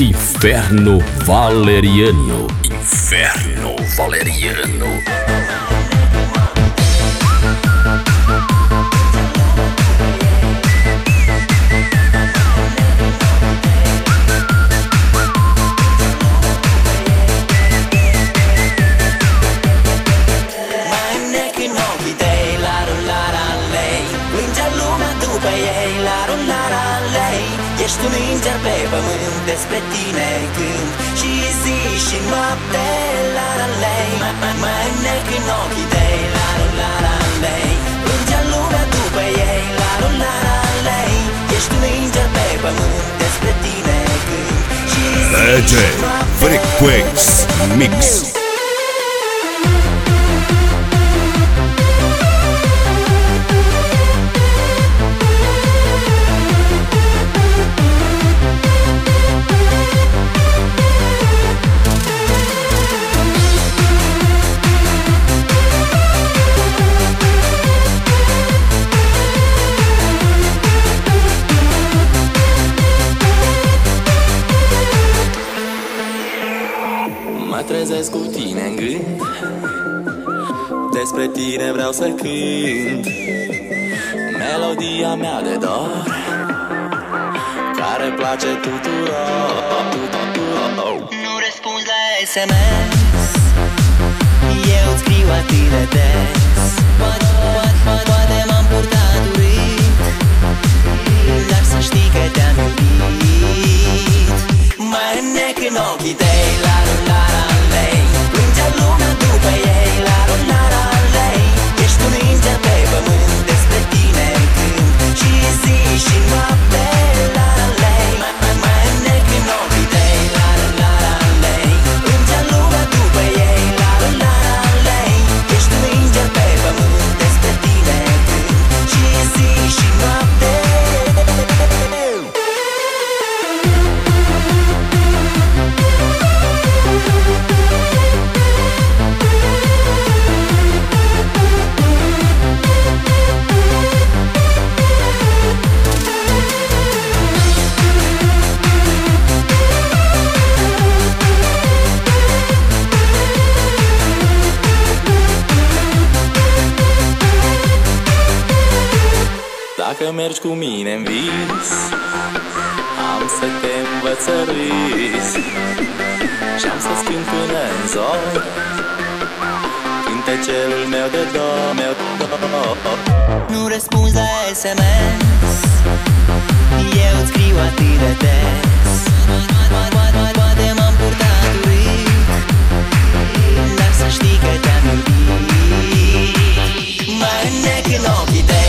Inferno Valeriano. Inferno Valeriano. Ești un înger pe pământ, despre tine cânt și zi și noapte, la la lei. Mă înnec în ochii tăi, la la la lei. Plângea lumea după ei, la la la lei. Ești un înger pe pământ, despre tine cânt și zi și noapte. Frequenz Mix. Trezesc cu tine în gând, despre tine vreau să cânt melodia mea de dor, care place tuturor. Nu răspunzi la SMS, eu îți scriu atât de des. Poate m-am purtat urât, dar să știi că te-am iubit. Mă înnec în ochii tăi, la la la lei. Plângea lumea după ei, la la la lei. Ești un înger pe pământ, despre tine cânt și zi și noapte, la la lei. Mă înnec în ochii tăi, la la la lei. Plângea lumea după ei, la la la lei. Ești un înger pe pământ, despre tine cânt și zi și noapte. Dacă mergi cu mine-n vis, am să te învăț să râzi și-am să-ți cânt până în zor cântecelul meu de dor. Nu răspunzi la SMS, eu îți scriu atât de des. Poate m-am purtat urât, dar să știi că te-am iubit. Mă înnec în ochii tăi,